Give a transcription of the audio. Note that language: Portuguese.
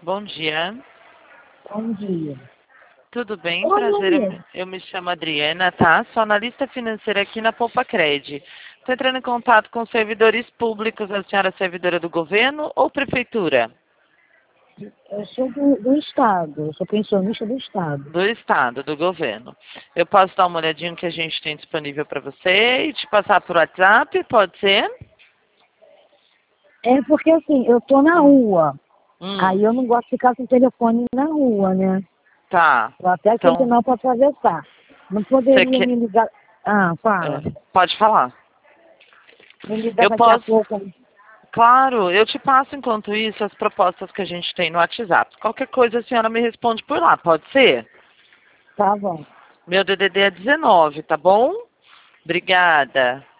Bom dia. Bom dia. Tudo bem? Oi, Prazer. Maria. Eu me chamo Adriana, tá? Sou analista financeira aqui na Poupa Cred. Estou entrando em contato com servidores públicos. A senhora é servidora do governo ou prefeitura? Eu sou do Estado, eu sou pensionista do Estado. Do estado, do governo. Eu posso dar uma olhadinha no que a gente tem disponível para você e te passar por WhatsApp, pode ser? É porque assim, eu tô na rua, Hum, aí eu não gosto de ficar com o telefone na rua, né? tá. Eu até sei Então, sinal para atravessar. Não você poderia quer... me ligar. Ah, fala. pode falar. Me ligar Eu daqui a posso... pouco. Claro, eu te passo enquanto isso as propostas que a gente tem no WhatsApp. Qualquer coisa a senhora me responde por lá, pode ser? Tá bom. Meu DDD é 19, tá bom? Obrigada.